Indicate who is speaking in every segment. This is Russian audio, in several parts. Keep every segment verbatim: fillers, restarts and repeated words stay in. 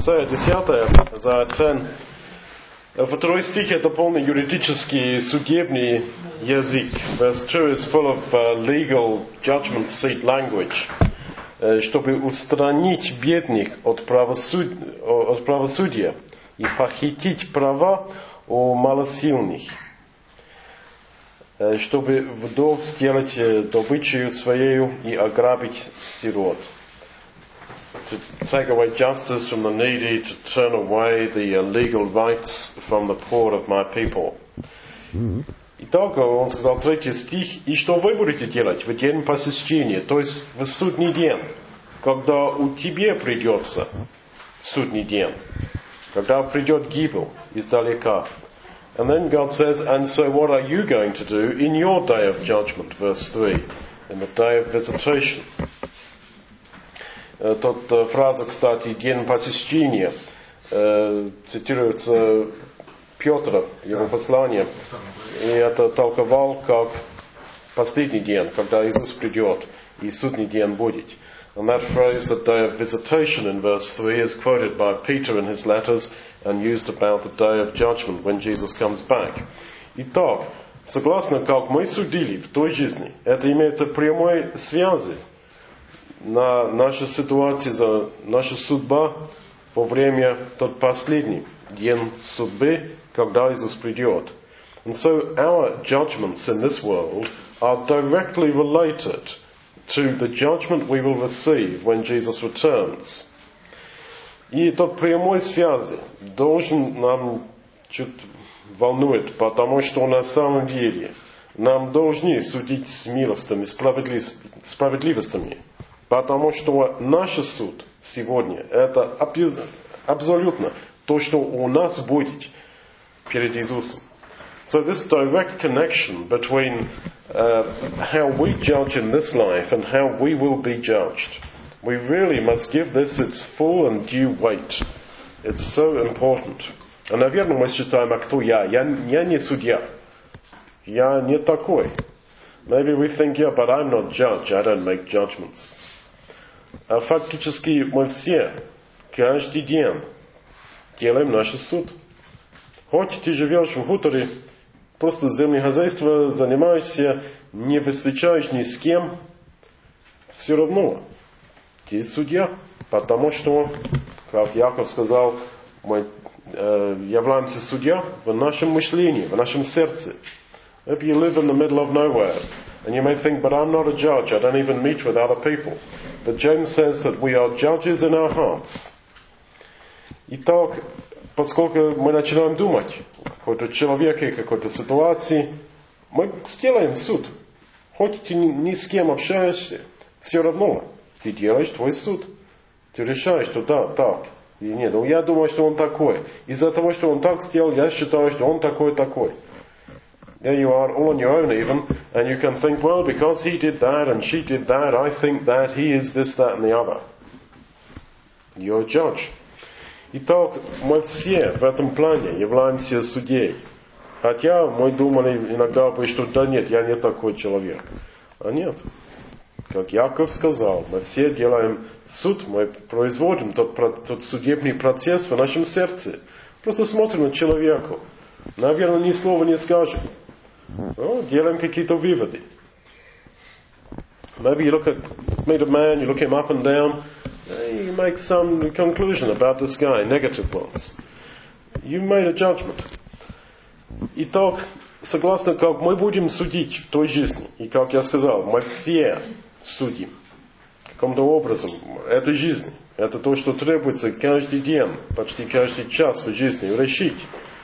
Speaker 1: Исайя десятая, за ten. Второй стих это полный юридический судебный язык. Verse two is full of uh, legal judgment seat language. Uh, чтобы устранить бедных от, правосуд... от правосудия и похитить права у малосильных. Uh, чтобы вдов сделать uh, добычей своею и ограбить сирот. To take away justice from the needy, to turn away the uh, legal rights from the poor of my people. Mm-hmm. Итак, он сказал, третий стих, и что вы будете делать в день посещения, то есть в судный день, когда у тебя придется судный день, когда придет гибель издалека. And then God says, and so what are you going to do in your day of judgment, verse three, in the day of visitation. Тут uh, фраза, кстати, день посещения, uh, цитируется Петра, его послание, и это толковал как последний день, когда Иисус придет, и судный день будет. And that phrase, the day of visitation in verse three, is quoted by Peter in his letters and used about the day of judgment when Jesus comes back. Итак, согласно как мы судили в той жизни, это имеется прямой связи на нашу ситуацию, наша судьба во время тот последний день судьбы, когда Иисус придет. And so our judgments in this world are directly related to the judgment we will receive when Jesus returns. И тот прямой связи должен нам чуть волнует, потому что на самом деле нам должны судить с милостями, справедливостями. Потому что наш суд сегодня это абсолютно то, что у нас будет перед Иисусом. So this direct connection between uh, how we judge in this life and how we will be judged, we really must give this its full and due weight. It's so important. А, наверное, мы считаем, а кто я? Я, я не судья. Я не такой. Maybe we think, yeah, but I'm not judge. I don't make judgments. А фактически мы все каждый день делаем наш суд. Хоть ты живешь в хуторе, просто землехозяйство занимаешься, не встречаешь ни с кем, все равно ты судья, потому что, как Яков сказал, мы э, являемся судья в нашем мышлении, в нашем сердце. Maybe you live in the middle of nowhere, and you may think, but I'm not a judge, I don't even meet with other people. But James says that we are judges in our hearts. Итак, поскольку мы начинаем думать о какой-то человеке, какой-то ситуации, мы сделаем суд. Хоть ты ни с кем общаешься, все равно ты делаешь твой суд. Ты решаешь, что да, так, или нет. Но я думаю, что он такой. Из-за того, что он так сделал, я считаю, что он такой-такой. There you are, all on your own even, and you can think, well, because he did that and she did that, I think that he is this, that and the other. You're a judge. Итак, мы все в этом плане являемся судьей. Хотя мы думали иногда, что да нет, я не такой человек. А нет. Как Яков сказал, мы все делаем суд, мы производим тот, тот судебный процесс в нашем сердце. Просто смотрим на человека. Наверное, ни слова не скажем. Но делаем какие-то выводы. Maybe you look at, meet a man, you look him up and down, you make some conclusion about this guy, negative ones. You made a judgment. Итак, согласно как мы будем судить в той жизни, и как я сказал, мы все судим каким-то образом этой жизни. Это то, что требуется каждый день, почти каждый час в жизни решить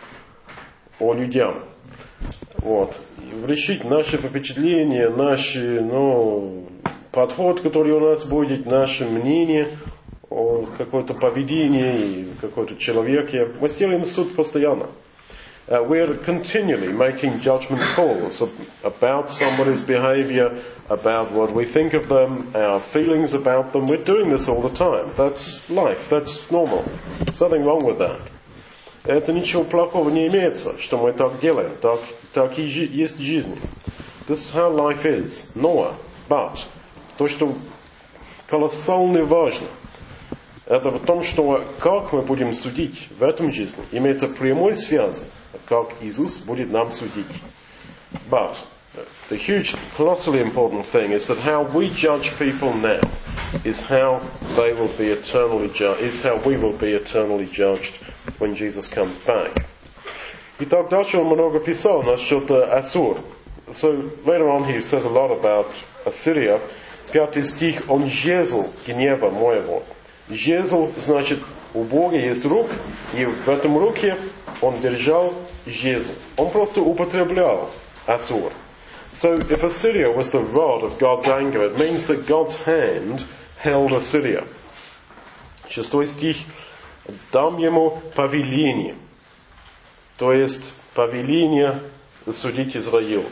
Speaker 1: о людях. Вот. Решить наши впечатления, наш ну, подход, который у нас будет, наше мнение о какое-то поведении, какой-то человеке. Мы сделаем суд постоянно. Uh, we're continually making judgment calls about somebody's behavior, about what we think of them, our feelings about them. We're doing this all the time. That's life. That's normal. There's nothing wrong with that. Это ничего плохого не имеется, что мы так делаем. Так, так и жи- есть жизнь. This is how life is. Но, but, то, что колоссально важно, это в том, что как мы будем судить в этом жизни, имеется прямой связь, как Иисус будет нам судить. But the huge, colossally important thing is that how we judge people now is how they will be eternally judged, is how we will be eternally judged when Jesus comes back. Итак, дальше он много писал насчет Ассур. So later on he says a lot about Assyria. Пятый стих, он жезл гнева моего. Жезл значит, у Бога есть рук, и в этом руке он держал жезл. Он просто употреблял Ассур. So if Assyria was the rod of God's anger, it means that God's hand held Assyria. Шестой стих. Дам ему повеление. То есть повеление судить Израилу.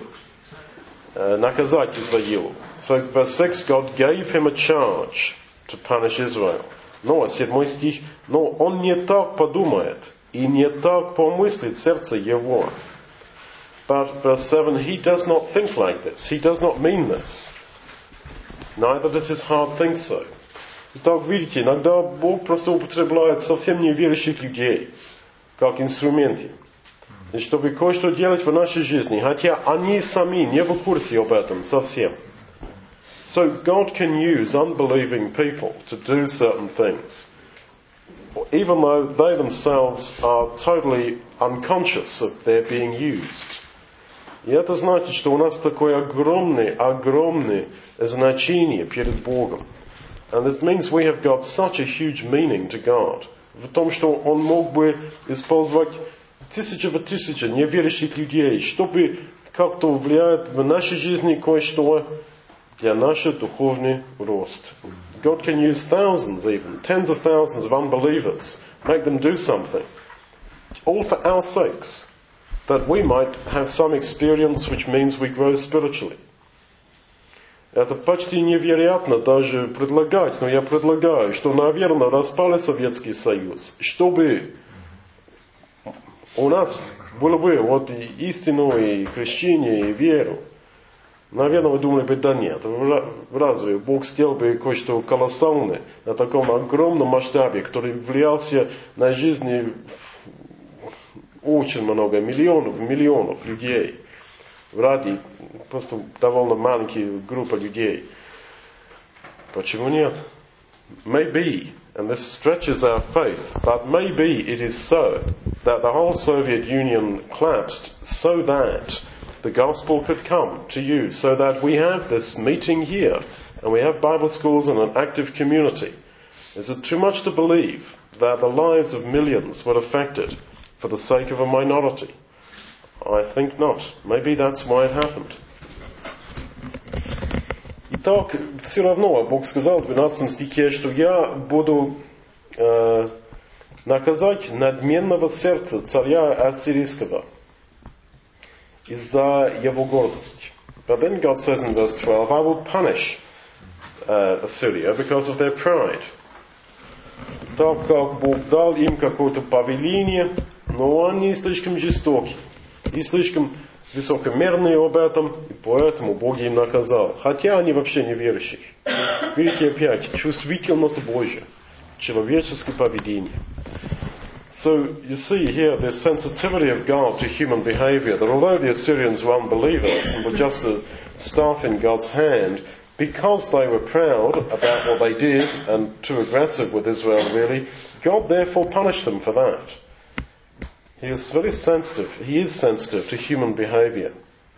Speaker 1: Наказать Израилу. So verse six, God gave him a charge to punish Israel. Но, седьмой стих. Но он не так подумает и не так помыслит сердце его. But verse seven, he does not think like this. He does not mean this. Neither does his heart think so. Итак, видите, иногда Бог просто употребляет совсем неверующих людей, как инструменты, и чтобы кое-что делать в нашей жизни, хотя они сами не в курсе об этом совсем. So God can use unbelieving people to do certain things, even though they themselves are totally unconscious of their being used. И это значит, что у нас такое огромное, огромное значение перед Богом. And this means we have got such a huge meaning to God. В том, что Он мог бы использовать тысячи по тысяче неверующих людей, чтобы как-то влиять в нашей жизни кое-что для нашего духовного роста. God can use thousands even, tens of thousands of unbelievers, make them do something, all for our sakes, that we might have some experience which means we grow spiritually. Это почти невероятно даже предлагать, но я предлагаю, что, наверное, распали Советский Союз, чтобы у нас было бы вот и истину, и крещение, и веру. Наверное, вы думали бы, да нет, разве Бог сделал бы кое-что колоссальное на таком огромном масштабе, который влиялся на жизни очень много, миллионов, миллионов людей. Ради просто довольно маленькая группа людей. Почему нет? Maybe, and this stretches our faith, but maybe it is so that the whole Soviet Union collapsed so that the gospel could come to you, so that we have this meeting here, and we have Bible schools and an active community. Is it too much to believe that the lives of millions were affected for the sake of a minority? I think not. Maybe that's why it happened. Итак, все равно Бог сказал в двенадцатом стихе, что я буду э, наказать надменного сердца царя Ассирийского из-за его гордости. But then God says in verse twelve, I will punish uh, Assyria because of their pride. Так как Бог дал им какое-то повеление, но они слишком жестоки и слишком высокомерные об этом, и поэтому Бог им наказал. Хотя они вообще не верующие. Видите, опять, чувствительность Божья, человеческое поведение. So you see here the sensitivity of God to human behavior, that although the Assyrians were unbelievers and were just a staff in God's hand, because they were proud about what they did and too aggressive with Israel really, God therefore punished them for that. He is very sensitive. He is sensitive to human behavior.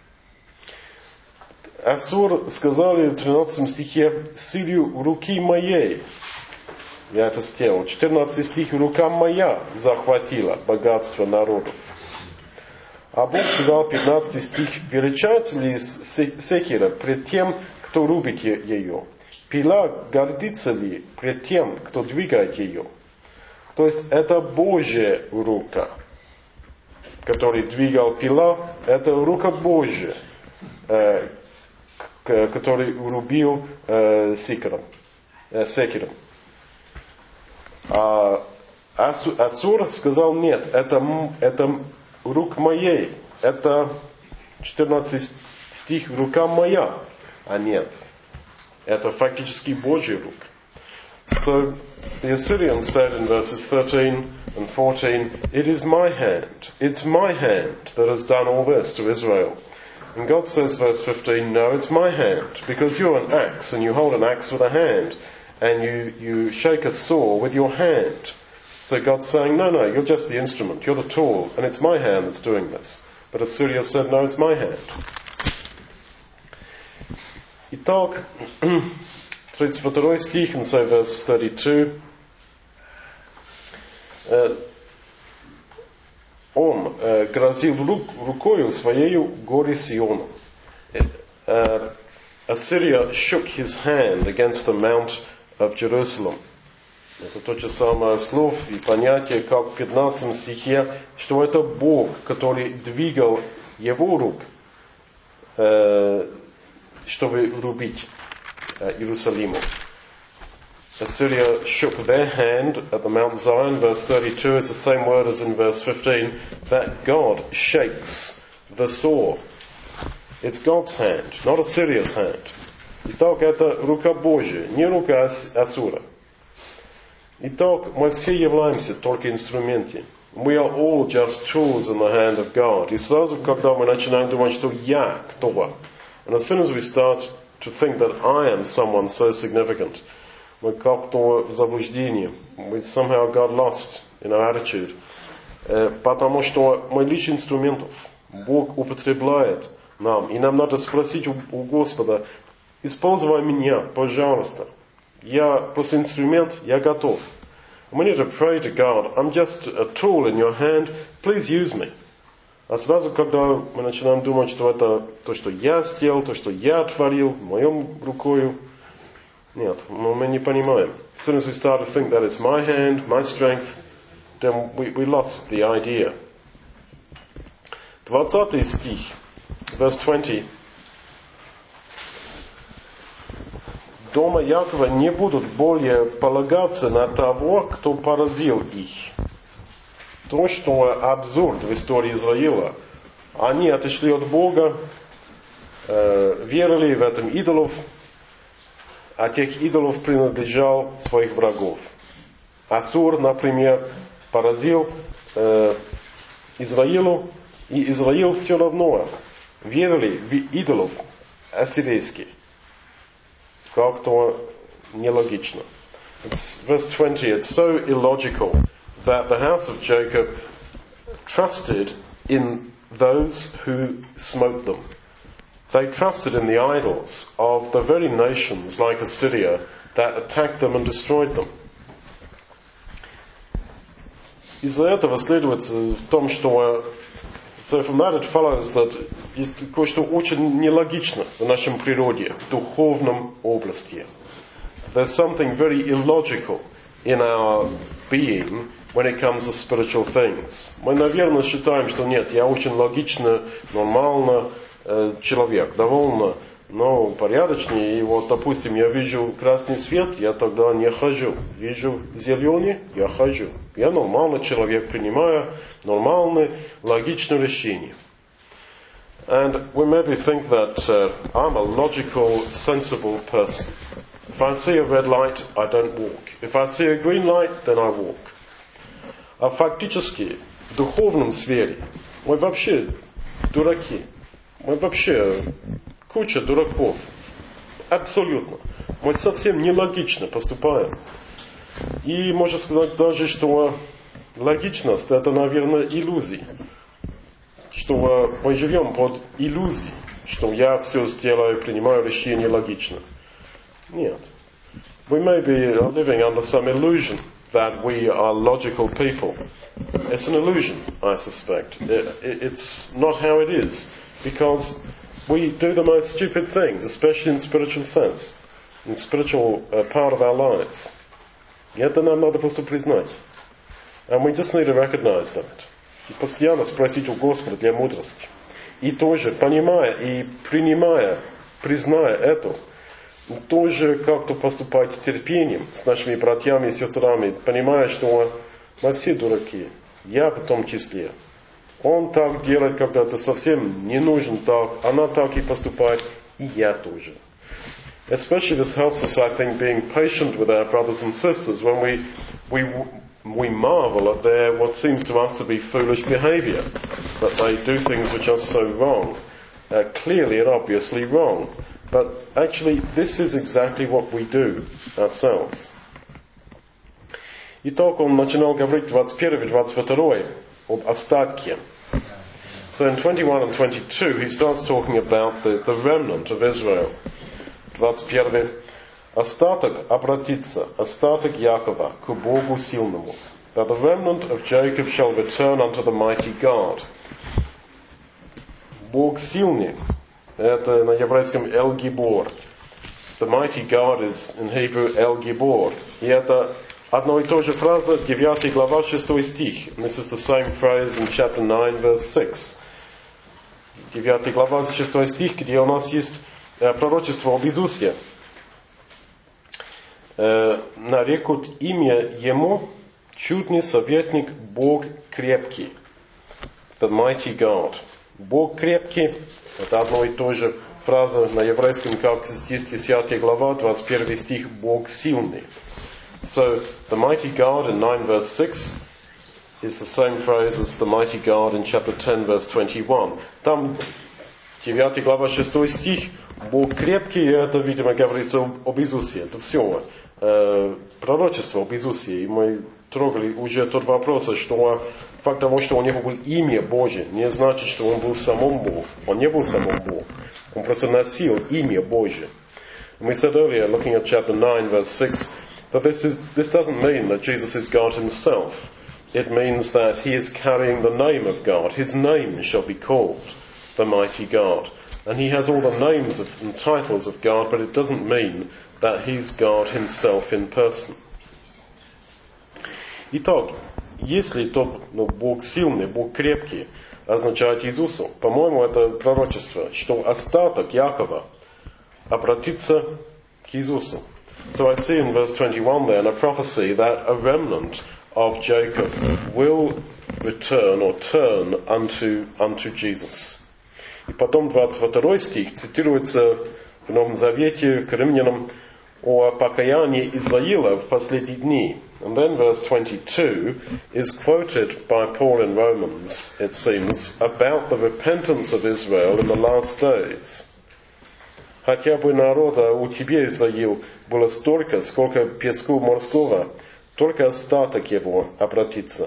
Speaker 1: Ассур сказали в тринадцатом стихе, силью руки моей я это сделал. четырнадцатый стих, рука моя захватила богатство народов. А Бог сказал, пятнадцатый стих, величается ли секира пред тем, кто рубит ее? Пила гордится ли пред тем, кто двигает ее? То есть это Божья рука, который двигал пила, это рука Божья, э, который рубил э, секиром. Э, секиром. А Ассур сказал, нет, это, это рук моей, это четырнадцатый стих, рука моя, а нет, это фактически Божья рука. So, The Assyrians said in verses thirteen and fourteen, "It is my hand, it's my hand that has done all this to Israel." And God says, verse fifteen, "No, it's my hand, because you're an axe, and you hold an axe with a hand, and you, you shake a saw with your hand." So God's saying, no, no, you're just the instrument, you're the tool, and it's my hand that's doing this. But Assyria said, no, it's my hand. Итак, тридцать второй стих, and so verse thirty-two. Он грозил рукою своею горе Сиону. Assyria shook his hand against the mount of Jerusalem. Это то же самое слов и понятие, как в пятнадцатом стихе, что это Бог, который двигал его рук, чтобы рубить Иерусалим. Assyria shook their hand at the Mount Zion. Verse thirty-two is the same word as in verse fifteen, that God shakes the saw. It's God's hand, not Assyria's hand. Итак, это рука Божья, не рука Ассура. Итак, мы все являемся только инструментами. We are all just tools in the hand of God. И сразу, когда мы начинаем думать, что я кто, and as soon as we start to think that I am someone so significant, мы как-то в заблуждении. We somehow got lost in our attitude. Потому что мы лишь инструментов. Бог употребляет нам. И нам надо спросить у, у Господа, используй меня, пожалуйста. Я просто инструмент, я готов. We need to pray to God, I'm just a tool in your hand, please use me. А сразу, когда мы начинаем думать, что это то, что я сделал, то, что я творил, моим рукою, нет, мы не понимаем. As soon as we start to think that it's my hand, my strength, then we, we lost the idea. двадцатый стих, verse twenty. Дома Якова не будут более полагаться на того, кто поразил их. То, что абсурд в истории Израиля. Они отошли от Бога, э, верили в этом идолов, а тех идолов принадлежал своих врагов. Ассур, например, поразил э, Израилу, и Израиль все равно верили в идолов ассирийских. Как-то нелогично. It's, verse twenty, it's so illogical that the house of Jacob trusted in those who smote them. They trusted in the idols of the very nations like Assyria that attacked them and destroyed them. Из-за этого следует в том, что so from that it follows that есть кое-что очень нелогично в нашем природе, в духовном области. There's something very illogical in our being when it comes to spiritual things. Мы, наверное, считаем, что нет, я очень логично, нормально э, человек, довольно, но порядочнее. И вот, допустим, я вижу красный свет, я тогда не хожу. Вижу зеленый, я хожу. Я нормальный человек, принимаю нормальное, логичное решение. And we maybe think that uh, I'm a logical, sensible person. If I see a red light, I don't walk. If I see a green light, then I walk. А фактически, в духовном сфере, мы вообще дураки. Мы вообще куча дураков. Абсолютно. Мы совсем нелогично поступаем. И можно сказать даже, что логичность – это, наверное, иллюзия. Что мы живем под иллюзией, что я все сделаю, принимаю решение логично. Нет. We may be living under some illusion that we are logical people. It's an illusion, I suspect. It's not how it is, because we do the most stupid things, especially in spiritual sense, in spiritual uh, part of our lives. И это нам надо просто признать. And we just need to recognize that. И постоянно спросить у Господа для мудрости. И тоже, понимая и принимая, призная это, тоже как-то поступать с терпением с нашими братьями и сестрами, понимая, что мы все дураки, я в том числе. Он так делает, когда это совсем не нужен так, она так и поступает, и я тоже. Especially this helps us, I think, being patient with our brothers and sisters when we we we marvel at their what seems to us to be foolish behaviour, that they do things which are so wrong, uh, clearly and obviously wrong. But actually, this is exactly what we do ourselves. Итак, он начинал говорить двадцать первый и двадцать второй об остатке. So in twenty-one and twenty-two, he starts talking about the, the remnant of Israel. двадцать первый. Остаток обратится, остаток Якова, к Богу сильному. That the remnant of Jacob shall return unto the mighty God. Бог сильный. Это на еврейском El Gibor. The mighty God is in Hebrew El Gibor. И это одно и то же фраза, девятая глава, шестой стих. This is the same phrase in chapter nine, verse six. девятая глава, шестой стих, где у нас есть э, пророчество об Иисусе. Э, нарекут имя Ему чудный советник, Бог крепкий. The mighty God. Бог крепкий. Это одно и то же фраза на еврейском, как здесь десятая глава, двадцать первый стих, Бог сильный. So, the mighty God in nine verse six is the same phrase as the mighty God in chapter ten verse twenty-one. Там девятая глава, шестой стих, Бог крепкий, это, видимо, говорится об, об Иисусе. Это все э, пророчество об Иисусе. И мы трогали уже тот вопрос, что факт того, что у него было имя Божье, не значит, что он был самым Бог. Он не был самым Бог. Он просто носил имя Божье. We said earlier, looking at chapter nine verse six, that this, is, this doesn't mean that Jesus is God himself. It means that he is carrying the name of God. His name shall be called the mighty God. And he has all the names of, and titles of God, but it doesn't mean that he's God himself in person. Итак, если тот ну, Бог сильный, Бог крепкий, означает Иисусу, по-моему, это пророчество, что остаток Якова обратится к Иисусу. So I see in verse twenty-one then a prophecy that a remnant of Jacob will return or turn unto, unto Jesus. И потом двадцать второй стих цитируется в Новом Завете к римлянам о покаянии Израиля в последние дни. And then verse twenty-two is quoted by Paul in Romans, it seems, about the repentance of Israel in the last days. Хотя бы народа у тебя, Израил, было столько, сколько песку морского, только остаток его обратится.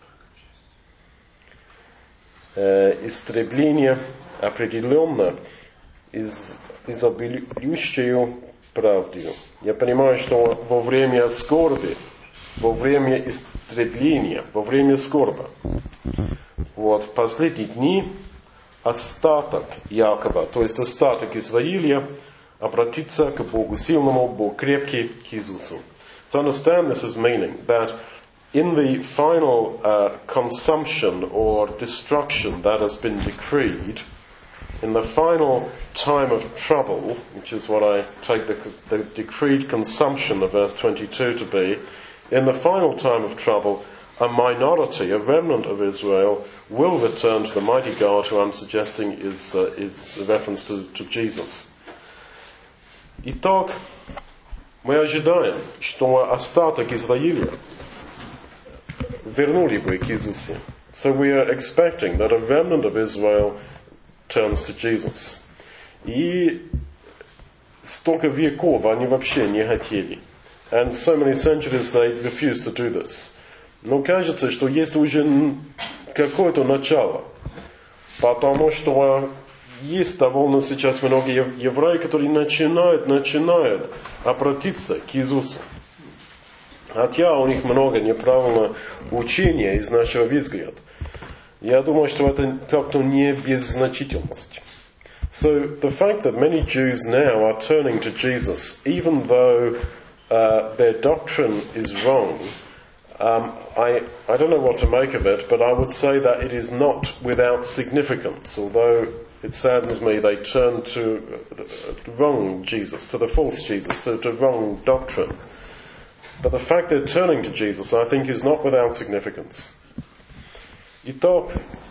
Speaker 1: Э, истребление определенно из, изобилующую правдою. Я понимаю, что во время скорби, во время истребления, во время скорби, вот в последние дни остаток Якова, то есть остаток Израиля, обратиться к Богу сильному, Богу крепкий, к Иисусу. To understand this as meaning that in the final uh, consumption or destruction that has been decreed, in the final time of trouble, which is what I take the, the decreed consumption of verse twenty-two to be, in the final time of trouble, a minority, a remnant of Israel, will return to the mighty God, who I'm suggesting is, uh, is a reference to, to Jesus. Итак, мы ожидаем, что остаток Израиля вернули бы к Иисусу. So we are expecting that a remnant of Israel turns to Jesus. И столько веков они вообще не хотели. And so many centuries they refused to do this. Но кажется, что есть уже какое-то начало. Потому что есть довольно сейчас много евреев, которые начинают, начинают обратиться к Иисусу. Хотя у них много неправильного учения из нашего взгляда. Я думаю, что это как-то не без значительности. So the fact that many Jews now are turning to Jesus, even though uh, their doctrine is wrong, um, I, I don't know what to make of it, but I would say that it is not without significance, although it saddens me they turn to the wrong Jesus, to the false Jesus, to the wrong doctrine. But the fact they're turning to Jesus, I think, is not without significance. Итак,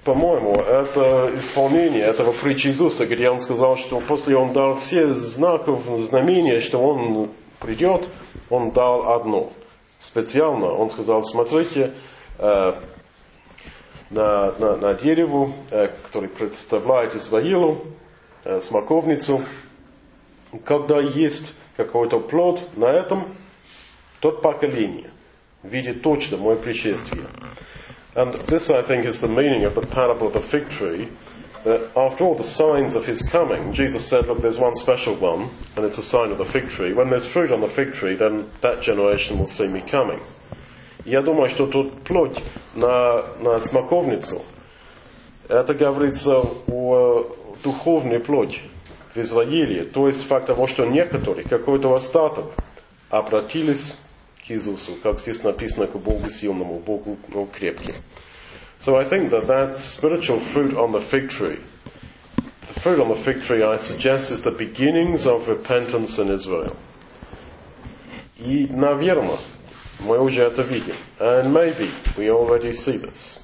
Speaker 1: по-моему, это исполнение этого притчи Иисуса, где Он сказал, что после Он дал все знаков, знамения, что Он придет, Он дал одно. Специально Он сказал, смотрите, э, на, на, на дереву, э, который представляет Израилу, э, смоковницу, когда есть какой-то плод на этом, тот поколение видит точно мое пришествие. And this, I think, is the meaning of the parable of the fig tree, that after all the signs of His coming, Jesus said, look, there's one special one, and it's a sign of the fig tree. When there's fruit on the fig tree, then that generation will see me coming. Я думаю, что тут плод на, на смоковницу, это говорится о духовной плоти в Израиле, то есть факт того, что некоторые, какой-то остаток, обратились к Иисусу, как здесь написано, к Богу сильному, Богу ну, крепким. So I think that that spiritual fruit on the fig tree, the fruit on the fig tree, I suggest, is the beginnings of repentance in Israel. И, наверное, мы уже это видим. And maybe we already see this.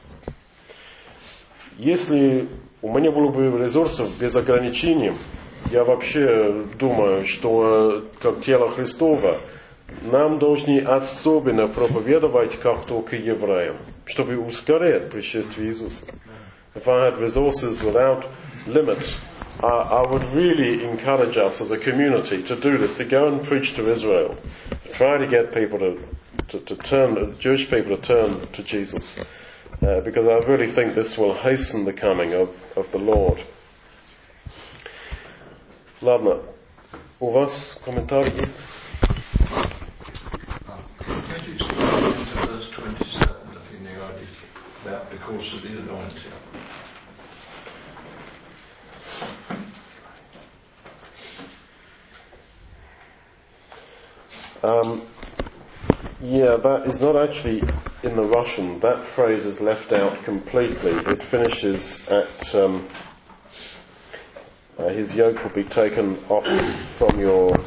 Speaker 1: Если у меня было бы ресурсов без ограничений, я вообще думаю, что как тело Христово, нам должны особенно проповедовать как только евреям, чтобы ускорять пришествие Иисуса. If I had resources without limit, I, I would really encourage us as a community to do this, to go and preach to Israel, to try to get people to, to, to turn, Jewish people to turn to Jesus, uh, because I really think this will hasten the coming of, of the Lord. Ладно, у вас комментарий есть?
Speaker 2: Can't you explain into verse twenty-seven of the New Age about because of the anointing?
Speaker 1: Um, yeah, that is not actually in the Russian. That phrase is left out completely. It finishes at um, uh, his yoke will be taken off from your